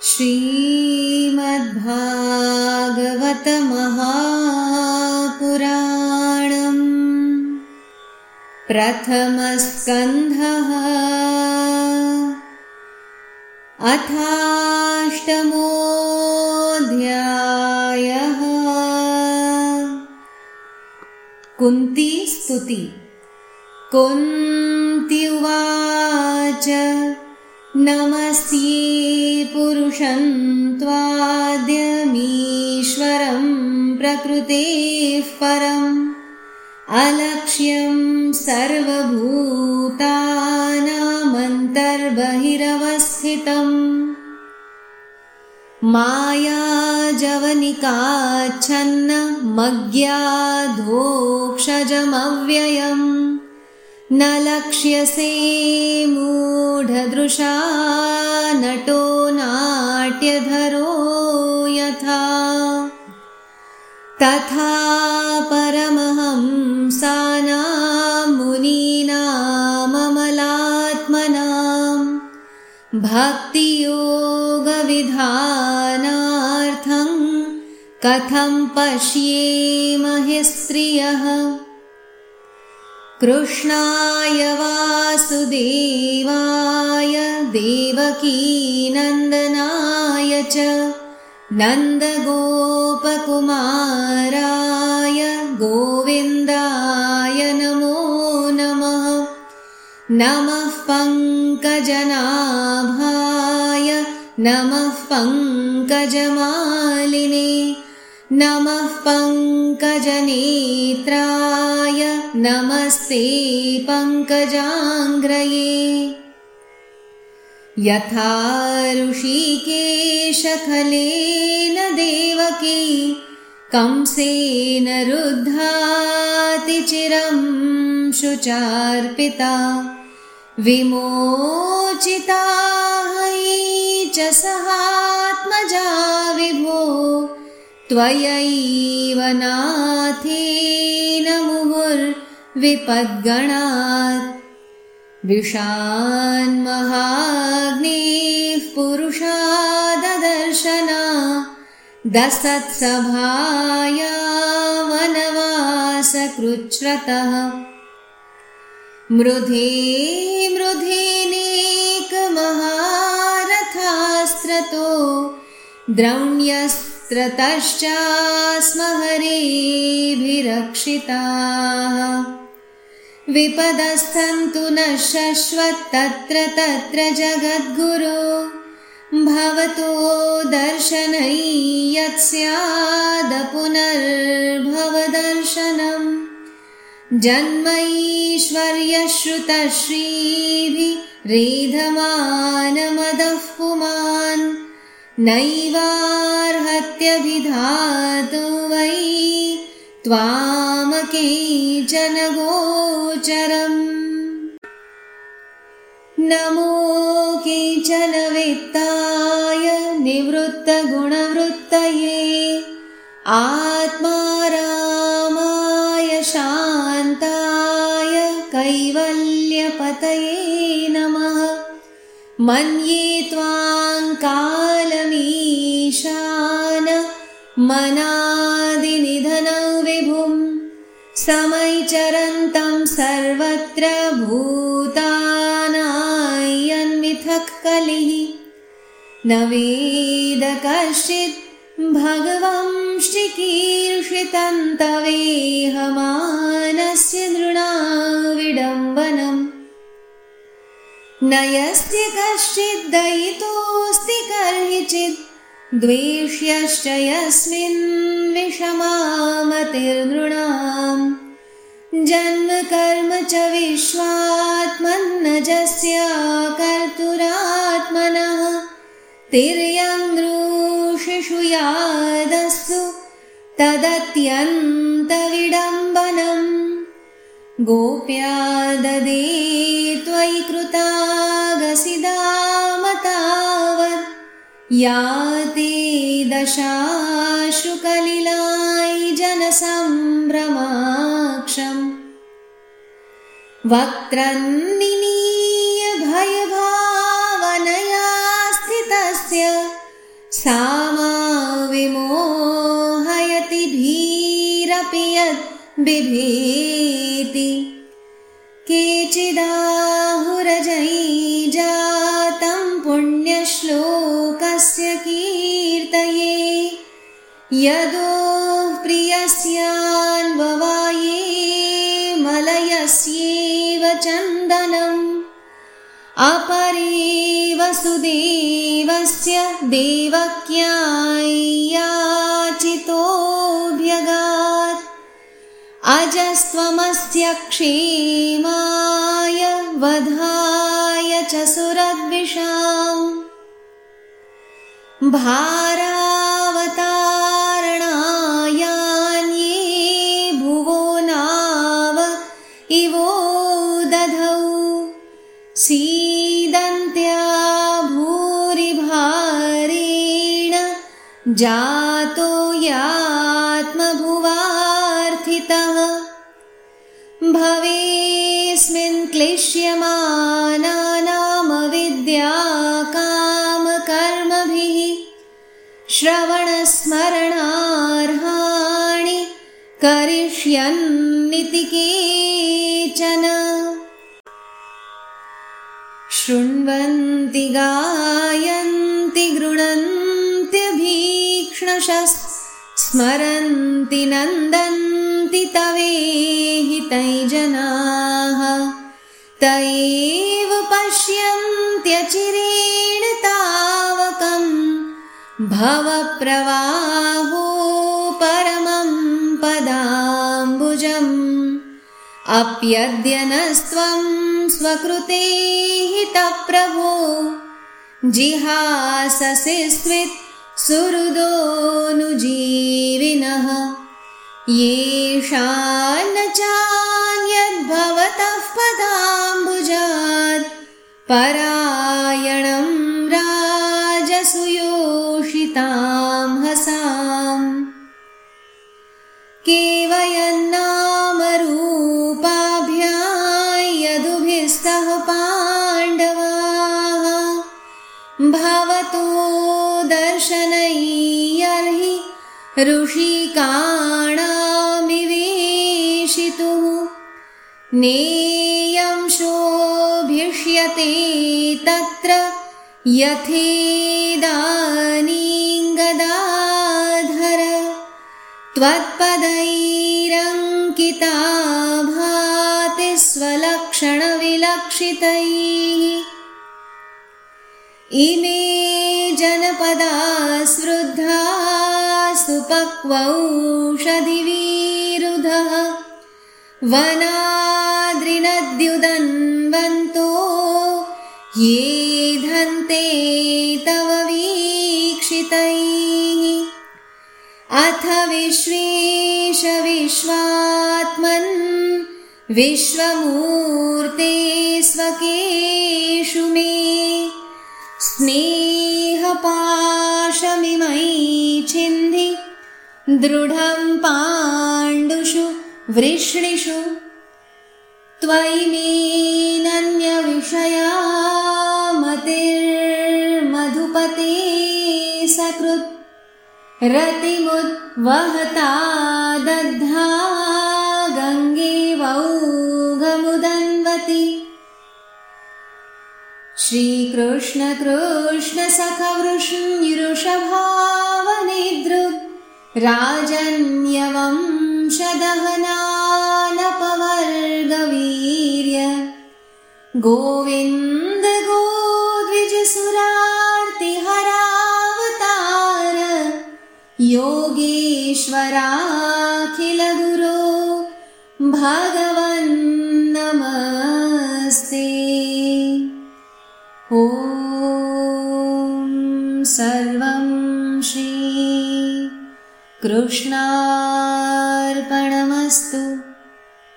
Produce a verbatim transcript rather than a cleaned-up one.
श्रीमद्भागवत महापुराणम् प्रथमस्कन्धः अथाष्टमोऽध्यायः। कुन्ती स्तुति। कुन्ती उवाच नमस्ये पुरुषं त्वाद्यमीश्वरं प्रकृतेः परम् अलक्ष्यं सर्वभूतानामन्तर्बहिरवस्थितम् मायाजवनिकाच्छन्नमज्ञाधोक्षजमव्ययम् न लक्ष्यसे मूढदृशा नटो नाट्यधरो यथा तथा परमहंसानां मुनीनाममलात्मनां भक्तियोगविधानार्थं कथं पश्येमहि स्त्रियः। कृष्णाय वासुदेवाय देवकीनन्दनाय च नन्दगोपकुमाराय गोविन्दाय नमो नमः। नमः पङ्कजनाभाय नमः पङ्कजमालिने नमः पङ्कजनेत्राय नमस्ते पङ्कजाङ्घ्रये। यथा ऋषिकेशखलेन देवकी कंसेन रुद्धातिचिरं शुचार्पिता विमोचिता हि च सहात्मजा विभो त्वयैव नाथेन मुहुर्विपद्गणात्। विषान्महाग्नेः पुरुषाददर्शना दशत्सभाया वनवासकृच्छ्रतः मृधे मृधेनेकमहारथास्त्रतो द्रौण्यस्त्रतश्चास्महरेभिरक्षिताः विपदस्थन्तु न शश्वत्तत्र तत्र जगद्गुरो भवतो दर्शनै यत्स्याद पुनर्भवदर्शनम्। जन्मैश्वर्यश्रुतश्रीभिरेधमानमदः पुमान् नैवार्हत्यभिधातु वै त्वामकेचन गोचरम्। नमो केचन वित्ताय निवृत्तगुणवृत्तये आत्मारामाय शान्ताय कैवल्यपतये नमः। मन्ये त्वां कालमीशान मनादिनिधनं विभुं समैचरन्तं सर्वत्र भूतानायन्मिथः कलिः। न वेद कश्चित् भगवंश्चिकीर्षितं तवेहमानस्य नृणाविडम्बनम्। न यस्य कश्चित् दयितोऽस्ति कर्हिचित् द्वेष्यश्च यस्मिन् विषमामतिर्नृणाम्। जन्म कर्म च विश्वात्मन्नजस्य कर्तुरात्मनः तिर्यङ्दृशिषु यादस्तु तदत्यन्तविडम्बनम्। गोप्या ददे त्वयि कृतागसिदामतावत् याते दशाश्रुकलिलाय जनसम्भ्रमाक्षम्। वक्त्रन्निनीय भयभावनया स्थितस्य सा मा विमोहयति धीरपि यद् बिभेति केचिदाहुरजयी जातं पुण्यश्लोकस्य कीर्तये यदोः प्रियस्यान्ववाये मलयस्येव चन्दनम् अपरे वसुदेवस्य देवक्यां याचितोऽभ्यगात् अजस्त्वमस्य क्षेमाय वधाय च सुरद्विषाम् भारावतारणायान्ये भुवो नाव इवो दधौ सीदन्त्या भूरिभारेण जातो यात्मभुवार्थितः भवेस्मिन् क्लिश्यमानानामविद्याकामकर्मभिः श्रवणस्मरणार्हाणि करिष्यन्निति केचन शृण्वन्ति गायन्ति गृह्णन्त्यभीक्ष्णशः स्मरन्ति नन्दन्ति तवेहितै जनाः त एव पश्यन्त्यचिरेण तावकम् भवप्रवाहो परमं पदाम्बुजम् अप्यद्य नस्त्वं स्वकृते हितप्रभो जिहाससि स्वित् सुहृदोऽनुजीविनः येषान्न चान्यद्भवतः पदाम्बुजात् परायणं राजसूयोषितां हसाम् केवयन्नामरूपाभ्यां यदुभिस्तः पाण्डवाः भवतो दर्शनैर्हि ऋषिकाणामिवेशितुः नेयं शोभिष्यते तत्र यथेदानीं गदाधर त्वत्पदैरङ्किता भाति स्वलक्षणविलक्षितैः इमे जनपदा स्रुद्धा सुपक्वौषधिविरुधः वनाद्रिनद्युदन्वन्तो ये धन्ते तव वीक्षितैः अथ विश्वेश विश्वात्मन् विश्वमूर्ते स्वकेषु मे स्नेहपाशमिमयि छिन्धि दृढं पाण्डुषु वृष्णिषु त्वयि मेऽनन्यविषया मतिर्मधुपते सकृत् रतिमुद्वहता दग्धा गङ्गेवौघमुदन्वति श्रीकृष्ण कृष्ण सखवृष्णिरुषभावनिदृग् राजन्यवंशदहनानपवर्गवीर्य गोविन्द गोद्विजसुरार्तिहरावतार योगेश्वराखिलगुरो भगवन् नमस्ते। ॐ सर्वं श्री कृष्णार्पणमस्तु।